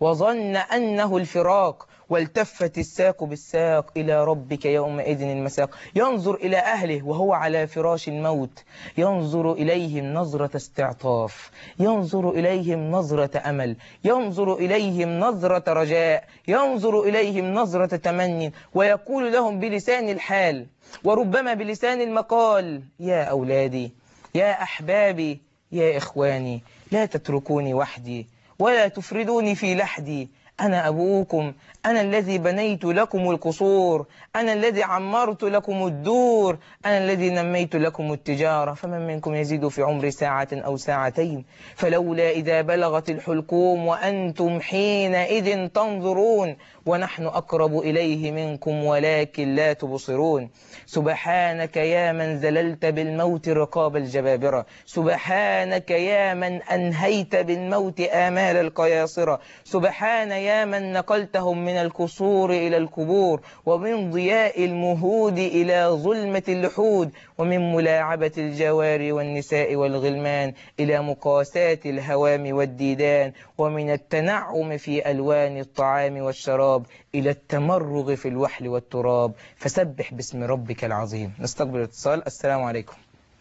وظن أنه الفراق والتفت الساق بالساق إلى ربك يومئذ المساق. ينظر إلى أهله وهو على فراش الموت، ينظر إليهم نظرة استعطاف، ينظر إليهم نظرة أمل، ينظر إليهم نظرة رجاء، ينظر إليهم نظرة تمني، ويقول لهم بلسان الحال وربما بلسان المقال: يا أولادي، يا أحبابي، يا إخواني، لا تتركوني وحدي ولا تفردوني في لحدي، أنا أبوكم، أنا الذي بنيت لكم القصور، أنا الذي عمرت لكم الدور، أنا الذي نميت لكم التجارة، فمن منكم يزيد في عمر ساعة أو ساعتين، فلولا إذا بلغت الحلقوم وأنتم حينئذ تنظرون، ونحن أقرب إليه منكم ولكن لا تبصرون. سبحانك يا من زللت بالموت رقاب الجبابرة، سبحانك يا من أنهيت بالموت آمال القياصرة، سبحان يا من نقلتهم من الكسور إلى القبور، ومن ضياء المهود إلى ظلمة اللحود، ومن ملاعبة الجوار والنساء والغلمان إلى مقاساة الهوام والديدان، ومن التنعم في ألوان الطعام والشراب إلى التمرغ في الوحل والتراب. فسبح باسم ربك العظيم. نستقبل الاتصال. السلام عليكم.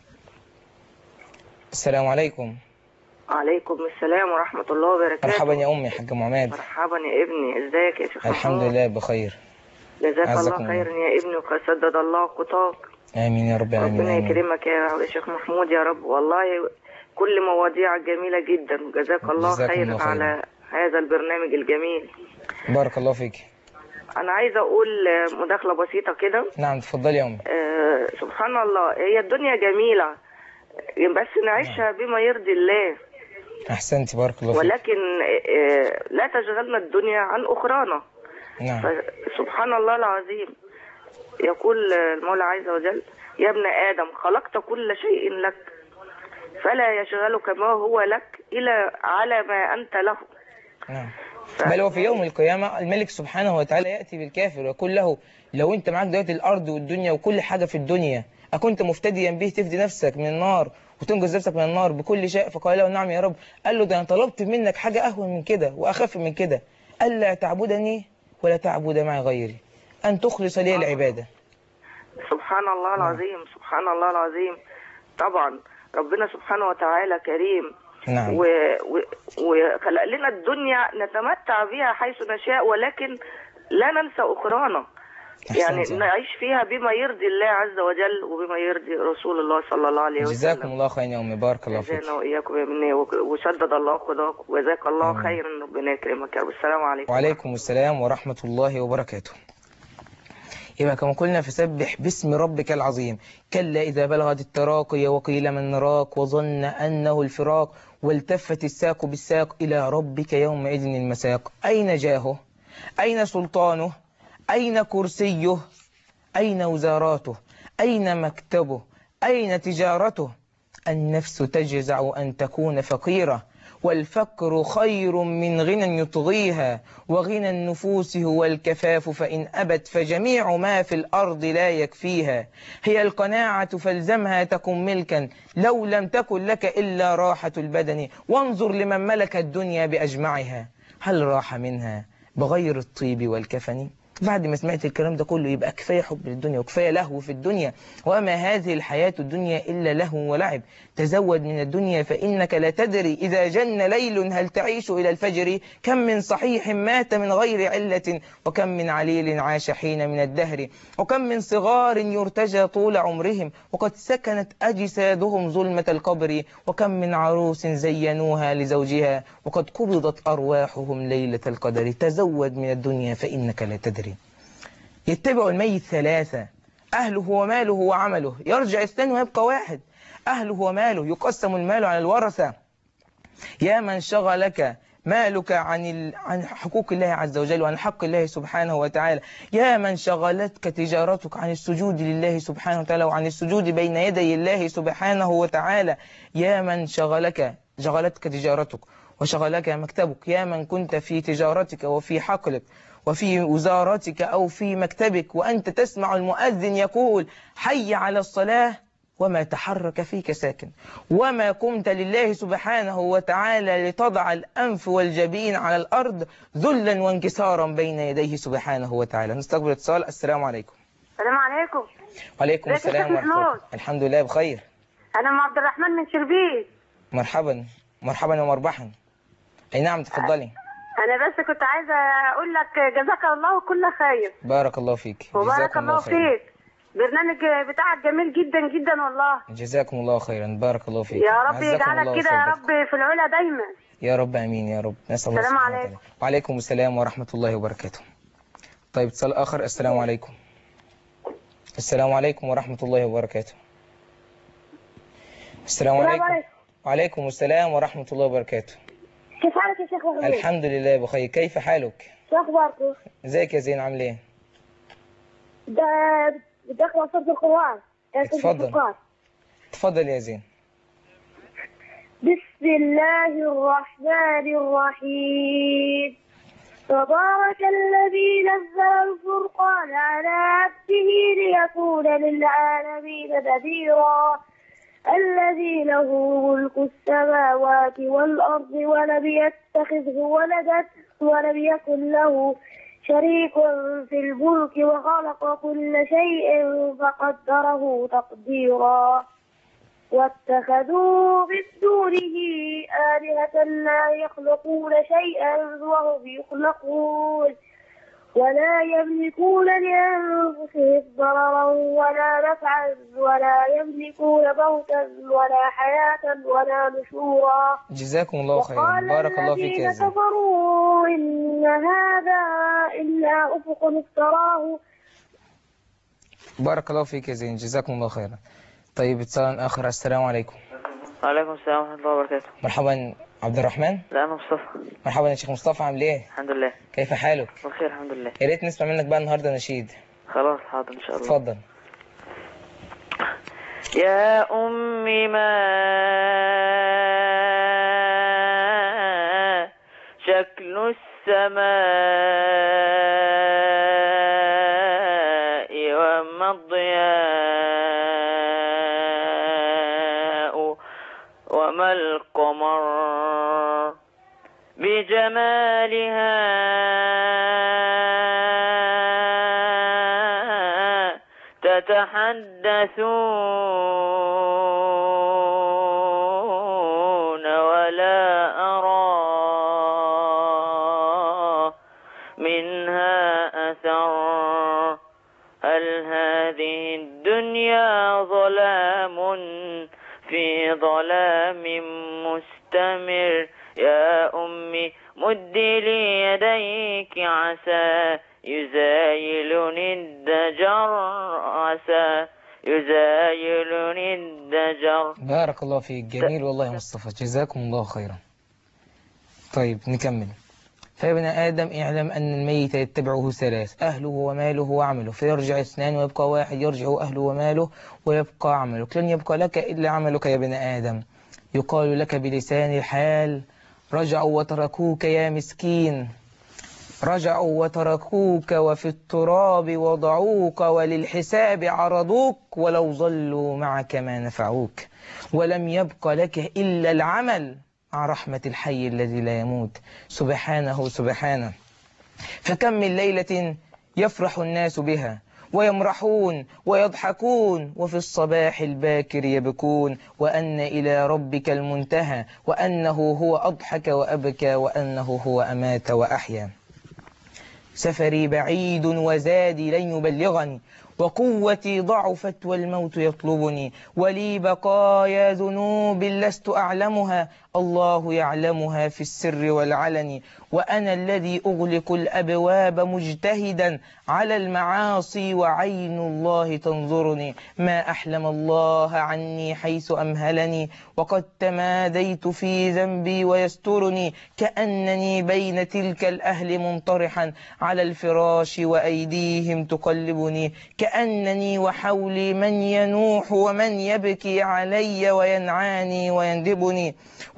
السلام عليكم. وعليكم السلام ورحمة الله وبركاته. مرحبا يا أمي حاج معماد. مرحبا يا ابني، ازيك يا شيخ؟ الحمد لله بخير. جزاك الله خيرا يا ابني، وقد سدد الله خطاك. آمين يا رب العالمين. ربنا يكرمك يا شيخ محمود يا رب، والله كل مواضيع جميلة جدا، جزاك الله خيرا على هذا البرنامج الجميل. بارك الله فيك. أنا عايزة أقول مداخلة بسيطة كده. نعم تفضلي يا أمي. سبحان الله، هي الدنيا جميلة بس نعيشها بما يرضي الله. أحسنتي بارك الله فيك. ولكن لا تشغلنا الدنيا عن أخرانا. نعم. سبحان الله العظيم، يقول المولى عز وجل: يا ابن آدم خلقت كل شيء لك فلا يشغلك ما هو لك إلا على ما أنت له. نعم. بل هو في يوم القيامة الملك سبحانه وتعالى يأتي بالكافر ويقول له: لو أنت معاك دلوقتي الأرض والدنيا وكل حاجة في الدنيا أكنت مفتديا به تفدي نفسك من النار وتنقذ نفسك من النار بكل شيء؟ فقال له: نعم يا رب. قال له: ده أنا طلبت منك حاجة أهون من كده وأخف من كده، ألا تعبدني ولا تعبد معي غيري، أن تخلص لي العبادة. سبحان الله العظيم، سبحان الله العظيم. طبعا ربنا سبحانه وتعالى كريم. نعم. وخلق لنا الدنيا نتمتع بها حيث نشاء، ولكن لا ننسى أخرانا، يعني نعيش فيها بما يرضي الله عز وجل وبما يرضي رسول الله صلى الله عليه وسلم. جزاكم الله خيرا يا أمي، بارك الله فيك. جزانا وإياكم يا مني، وسدد الله خداك، وجزاك الله خيرا، ربنا يكرمك يا رب. السلام عليكم. وعليكم السلام ورحمة الله وبركاته. يبقى كما قلنا فسبح باسم ربك العظيم. كلا إذا بلغت التراقي وقيل من راق وظن أنه الفراق والتفت الساق بالساق إلى ربك يومئذ المساق. أين جاهه؟ أين سلطانه؟ أين كرسيه؟ أين وزاراته؟ أين مكتبه؟ أين تجارته؟ النفس تجزع أن تكون فقيرة، والفقر خير من غنى يطغيها، وغنى النفوس هو الكفاف، فإن أبت فجميع ما في الأرض لا يكفيها. هي القناعة فالزمها تكن ملكا لو لم تكن لك إلا راحة البدن، وانظر لمن ملك الدنيا بأجمعها هل راح منها بغير الطيب والكفن. بعد ما سمعت الكلام ده كله يبقى كفاية حب للدنيا وكفاية لهو في الدنيا، وما هذه الحياة الدنيا إلا لهو ولعب. تزود من الدنيا فإنك لا تدري إذا جن ليل هل تعيش إلى الفجر. كم من صحيح مات من غير علة، وكم من عليل عاش حين من الدهر، وكم من صغار يرتجى طول عمرهم وقد سكنت أجسادهم ظلمة القبر، وكم من عروس زينوها لزوجها وقد قبضت أرواحهم ليلة القدر. تزود من الدنيا فإنك لا تدري. يتبع الميت ثلاثة: أهله وماله وعمله. يرجع اثنين ويبقى واحد. أهله وماله، يقسم المال على الورثة. يا من شغلك مالك عن حقوق الله عز وجل وعن حق الله سبحانه وتعالى. يا من شغلتك تجارتك عن السجود لله سبحانه وتعالى وعن السجود بين يدي الله سبحانه وتعالى. يا من شغلتك تجارتك وشغلك مكتبك. يا من كنت في تجارتك وفي حقلك وفي وزارتك أو في مكتبك وأنت تسمع المؤذن يقول: حي على الصلاة، وما تحرك فيك ساكن، وما قمت لله سبحانه وتعالى لتضع الأنف والجبين على الأرض ذلا وانكسارا بين يديه سبحانه وتعالى. نستقبل اتصال. السلام عليكم. السلام عليكم. وعليكم السلام ورحمة الله. الحمد لله بخير. أنا أم عبد الرحمن من شربين. مرحبا مرحبا ومربحا. أي نعم تفضلي. أنا بس كنت عايزة أقول لك جزاك الله كل خير. بارك الله فيك. وبارك الله فيك. برنامج بتاعك جميل جدا جدا والله. جزاكم الله خيرا. بارك الله فيك. يا رب يجعلك كده يا رب في العلا دايما. يا رب امين يا رب. نسأل الله. السلام عليكم. وعليكم السلام ورحمة الله وبركاته. طيب اتصال آخر. السلام عليكم. السلام عليكم ورحمة الله وبركاته. السلام عليكم. وعليكم السلام ورحمة الله وبركاته. كيف حالك يا شيخ وحبيبي؟ الحمد لله بخير. كيف حالك؟ شو أخباركم؟ ازيك يا زين عامل ايه؟ بدي أقرأ سورة القرآن. اتفضل. اتفضل يا زين. بسم الله الرحمن الرحيم. تبارك الذي نزل الفرقان على عبده ليكون للعالمين نذيرا. الذي له ملك السماوات والأرض ولم يتخذه ولدا ولم يكن له شريك في الملك وخلق كل شيء فقدره تقديرا. واتخذوا من دونه آلهة لا يخلقون شيئا وهم يخلقون ولا يملكون لأنفسهم ضررا ولا نفعا ولا يملكون موتا ولا حياة ولا نشورا. جزاكم الله خيرا. بارك الله فيك يا زين. كفروا إن هذا إلا أفق افتراه. بارك الله فيك يا زين. جزاكم الله خيرا. طيب اتصال آخر. السلام عليكم. وعليكم السلام ورحمة الله وبركاته. مرحبا عبد الرحمن. لا أنا مصطفى. مرحبا يا شيخ مصطفى عامل ايه؟ الحمد لله. كيف حالك؟ بخير الحمد لله. يا ريت نسمع منك بقى النهارده نشيد. خلاص حاضر إن شاء الله. اتفضل. يا أمي ما شكل السماء وما الضياء وما القمر بجمالها تتحدثون ولا أرى منها أثر. هل هذه الدنيا ظلام في ظلام مستمر. يا أمي مدي لي يديك عسى يزايلني الدجر عسى يزايلني الدجر. بارك الله فيك. جميل والله يا مصطفى. جزاكم الله خيرا. طيب نكمل. فيا ابن آدم اعلم أن الميت يتبعه ثلاث: أهله وماله وعمله، فيرجع اثنان ويبقى واحد، يرجع أهله وماله ويبقى عملك. لن يبقى لك إلا عملك يا ابن آدم. يقال لك بلسان الحال: رجعوا وتركوك يا مسكين، رجعوا وتركوك وفي التراب وضعوك وللحساب عرضوك، ولو ظلوا معك ما نفعوك. ولم يبق لك إلا العمل مع رحمة الحي الذي لا يموت سبحانه سبحانه. فكم من ليلة يفرح الناس بها ويمرحون ويضحكون، وفي الصباح الباكر يبكون، وأن إلى ربك المنتهى، وأنه هو أضحك وأبكى، وأنه هو أمات وأحيا. سفري بعيد وزادي لن يبلغني، وقوتي ضعفت والموت يطلبني، ولي بقايا ذنوب لست أعلمها، الله يعلمها في السر والعلن، وأنا الذي أغلق الأبواب مجتهدا على المعاصي، وعين الله تنظرني، ما أحلم الله عني حيث أمهلني، وقد تماديت في ذنبي ويسترني، كأنني بين تلك الأهل منطرحا على الفراش وأيديهم تقلبني، كأنني وحولي من ينوح ومن يبكي علي وينعاني ويندبني،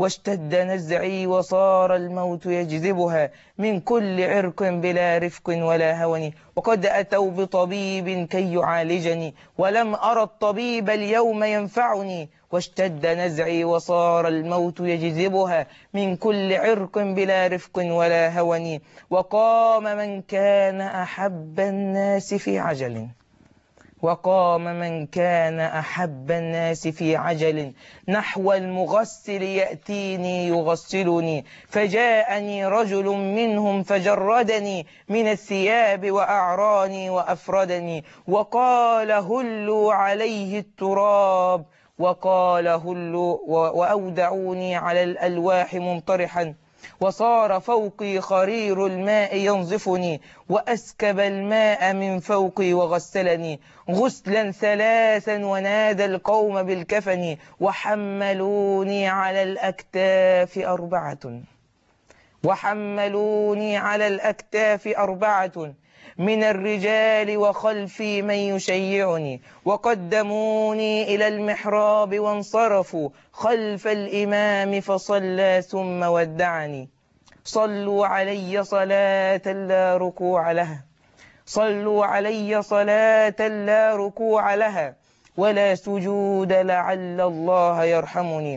واشتد نزعي وصار الموت يجذبها من كل عرق بلا رفق ولا هون. وقد أتوا بطبيب كي يعالجني ولم أرى الطبيب اليوم ينفعني. واشتد نزعي وصار الموت يجذبها من كل عرق بلا رفق ولا هون. وقام من كان أحب الناس في عجل وقام من كان أحب الناس في عجل نحو المغسل يأتيني يغسلني. فجاءني رجل منهم فجردني من الثياب وأعراني وأفردني. وقال هلوا عليه التراب وقال هلوا وأودعوني على الألواح منطرحا. وصار فوقي خرير الماء ينظفني وأسكب الماء من فوقي وغسلني غسلا ثلاثا ونادى القوم بالكفن. وحملوني على الأكتاف أربعة من الرجال وخلفي من يشيعني. وقدموني إلى المحراب وانصرفوا خلف الإمام فصلى ثم ودعني. صلوا علي صلاة لا ركوع لها صلوا علي صلاة لا ركوع لها ولا سجود لعل الله يرحمني.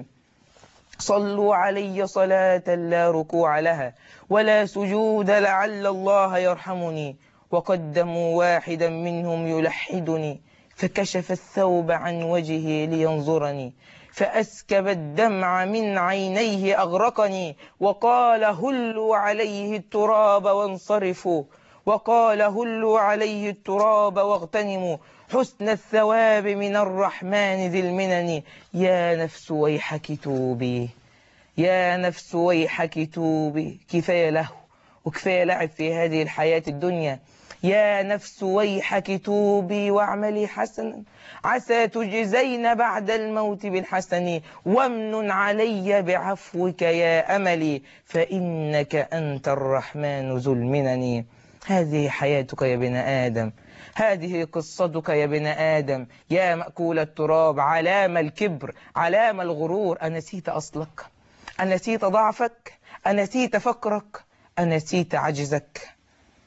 صلوا علي صلاة لا ركوع لها ولا سجود لعل الله يرحمني. وقدموا واحدا منهم يلحدني فكشف الثوب عن وجهي لينظرني فأسكب الدمع من عينيه أغرقني. وقال هلوا عليه التراب وانصرفوا وقال هلوا عليه التراب واغتنموا حسن الثواب من الرحمن ذي المنن. يا نفس ويحك توبي يا نفس ويحك توبي. كفاية له وكفاية لعب في هذه الحياة الدنيا. يا نفس ويحك توبي واعملي حسنا عسى تجزين بعد الموت بالحسن. وامن علي بعفوك يا أملي فإنك أنت الرحمن ذو المنن. هذه حياتك يا ابن آدم هذه قصتك يا ابن آدم. يا مأكول التراب علام الكبر علام الغرور. أنسيت أصلك أنسيت ضعفك أنسيت فقرك أنسيت عجزك.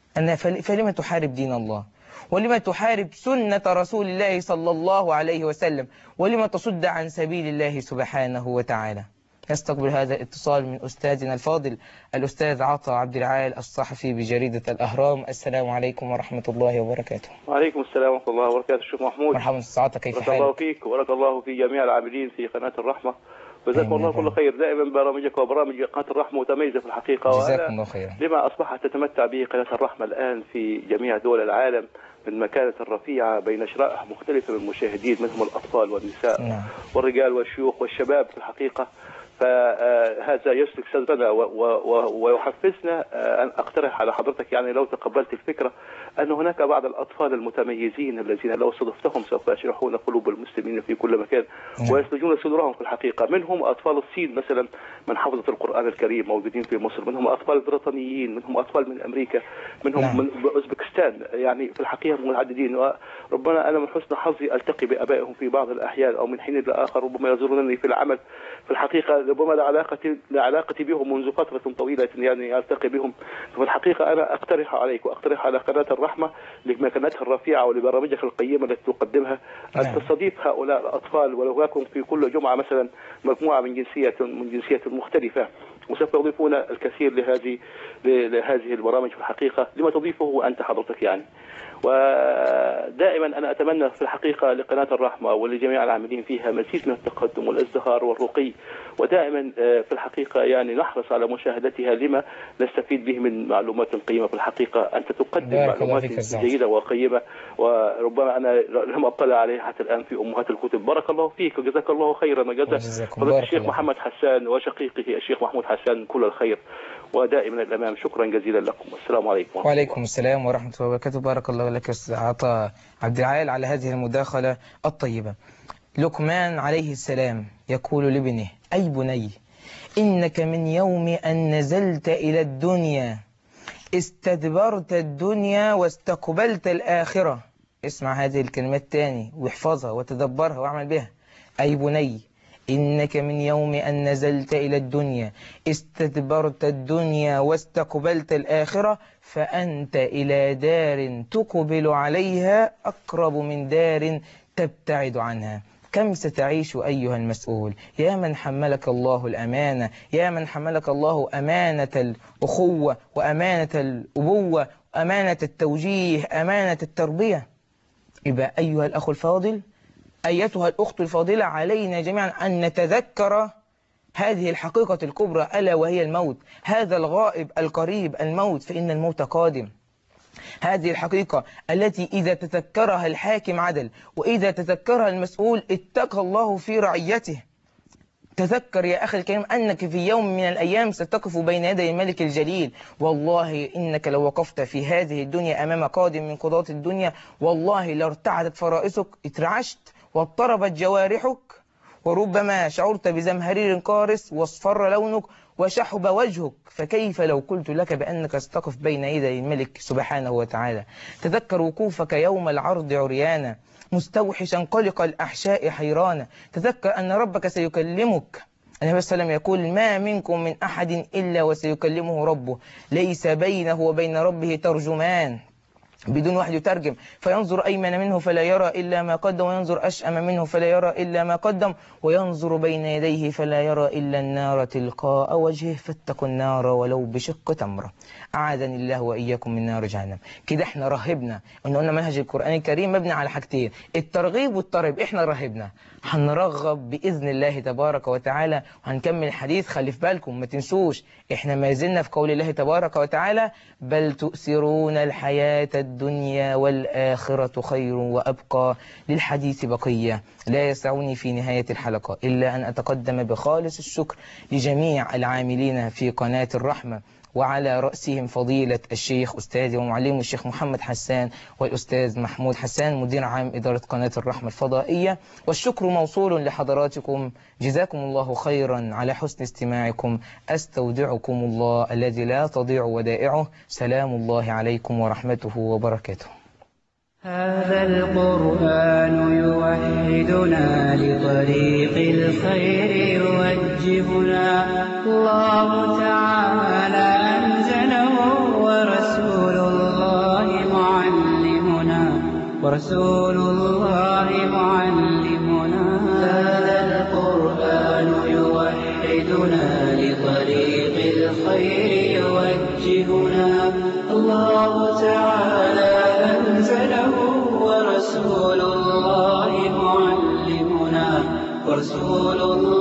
فلما تحارب دين الله ولما تحارب سنة رسول الله صلى الله عليه وسلم ولما تصد عن سبيل الله سبحانه وتعالى. يستقبل هذا الاتصال من أستاذنا الفاضل الأستاذ عطا عبد العال الصحفي بجريدة الأهرام. السلام عليكم ورحمة الله وبركاته. وعليكم السلام ورحمة الله وبركاته. الشيخ محمود مرحبا سعادتك كيف حالك؟ بارك الله فيك وبارك الله في جميع العاملين في قناة الرحمة جزاكم الله كل خير. دائما برامجك وبرامج قناة الرحمة متميزة في الحقيقة جزاكم الله خيرا. لما أصبحت تتمتع به قناة الرحمة الآن في جميع دول العالم من مكانة رفيعة بين شرائح مختلفة من المشاهدين منهم الأطفال والنساء والرجال والشيوخ والشباب في الحقيقة. فهذا يسلك صدرنا ويحفزنا أن أقترح على حضرتك يعني لو تقبلت الفكرة أن هناك بعض الأطفال المتميزين الذين لو صدفتهم سوف يشرحون قلوب المسلمين في كل مكان ويسلجون صدورهم في الحقيقة. منهم أطفال الصين مثلا من حفظة القرآن الكريم موجودين في مصر. منهم أطفال بريطانيين منهم أطفال من أمريكا منهم من أوزبكستان. يعني في الحقيقة متعددين. وربما أنا من حسن حظي ألتقي بأبائهم في بعض الأحيان أو من حين لآخر ربما يزورونني في العمل. في الحقيقة ربما لعلاقتي بهم منذ فترة طويلة يعني ألتقي بهم. في الحقيقة أنا أقترح عليك وأقترح على قناة الرحمة لمكانتها الرفيعة ولبرامجك القيمة التي تقدمها أن تستضيف هؤلاء الأطفال ولو يكن في كل جمعة مثلا مجموعة من جنسية مختلفة وسوف يضيفون الكثير لهذه البرامج في الحقيقة لما تضيفه أنت حضرتك يعني. ودائما أنا أتمنى في الحقيقة لقناة الرحمة ولجميع العاملين فيها مزيد من التقدم والازدهار والرقي. ودائما في الحقيقة يعني نحرص على مشاهدتها لما نستفيد به من معلومات قيمة. في الحقيقة أنت تقدم معلومات جيدة وقيمة وربما أنا لم أطلع عليها حتى الآن في أمهات الكتب. بارك الله فيك وجزاك الله خيرا وجزا فضيلة الشيخ محمد حسان وشقيقه الشيخ محمود حسان كل الخير ودائما الأمام. شكرا جزيلا لكم والسلام عليكم. وعليكم السلام ورحمة الله وبركاته. بارك الله لك أستاذ عطا عبد العال على هذه المداخلة الطيبة. لقمان عليه السلام يقول لابنه أي بني إنك من يوم أن نزلت إلى الدنيا استدبرت الدنيا واستقبلت الآخرة. اسمع هذه الكلمات تاني واحفظها وتدبرها واعمل بها. أي بني إنك من يوم أن نزلت إلى الدنيا استدبرت الدنيا واستقبلت الآخرة، فأنت إلى دار تقبل عليها أقرب من دار تبتعد عنها. كم ستعيش أيها المسؤول؟ يا من حملك الله الأمانة، يا من حملك الله أمانة الأخوة وأمانة الأبوة، أمانة التوجيه، أمانة التربية. يبقى أيها الأخ الفاضل، أيتها الأخت الفاضلة، علينا جميعا أن نتذكر هذه الحقيقة الكبرى، ألا وهي الموت. هذا الغائب القريب الموت، فإن الموت قادم. هذه الحقيقة التي إذا تذكرها الحاكم عدل، وإذا تذكرها المسؤول اتقى الله في رعيته. تذكر يا أخي الكريم أنك في يوم من الأيام ستقف بين يدي الملك الجليل. والله إنك لو وقفت في هذه الدنيا أمام قادم من قضاة الدنيا، والله لارتعدت فرائسك، اترعشت واضطربت جوارحك، وربما شعرت بزمهرير قارس واصفر لونك وشحب وجهك. فكيف لو قلت لك بأنك ستقف بين يدي الملك سبحانه وتعالى؟ تذكر وقوفك يوم العرض عريانا مستوحشا قلق الأحشاء حيرانا. تذكر أن ربك سيكلمك. النبي صلى الله عليه وسلم يقول: ما منكم من أحد إلا وسيكلمه ربه، ليس بينه وبين ربه ترجمان، بدون واحد يترجم. فينظر أيمن منه فلا يرى إلا ما قدم، وينظر أشأم منه فلا يرى إلا ما قدم، وينظر بين يديه فلا يرى إلا النار تلقاء وجهه، فاتقوا النار ولو بشق تمرة. أعاذني الله وإياكم من نار جهنم. كده احنا رهبنا، قلنا منهج القرآن الكريم مبني على حاجتين: الترغيب والترهيب. احنا رهبنا، هنرغب بإذن الله تبارك وتعالى، وهنكمل الحديث. خلي في بالكم، ما تنسوش احنا ما زلنا في قول الله تبارك وتعالى: بل تؤثرون الحياة الدنيا والآخرة خير وأبقى. للحديث بقية، لا يسعني في نهاية الحلقة إلا أن أتقدم بخالص الشكر لجميع العاملين في قناة الرحمة، وعلى رأسهم فضيلة الشيخ أستاذي ومعلم الشيخ محمد حسان، والأستاذ محمود حسان مدير عام إدارة قناة الرحمة الفضائية. والشكر موصول لحضراتكم، جزاكم الله خيرا على حسن استماعكم. أستودعكم الله الذي لا تضيع ودائعه. سلام الله عليكم ورحمته وبركاته. هذا القرآن يوحدنا لطريق الخير يوجهنا. الله تعالى أنزله ورسول الله معلمنا. هذا القرآن يوحدنا لطريق الخير يوجهنا. الله تعالى أنزله ورسول الله معلمنا. ورسول الله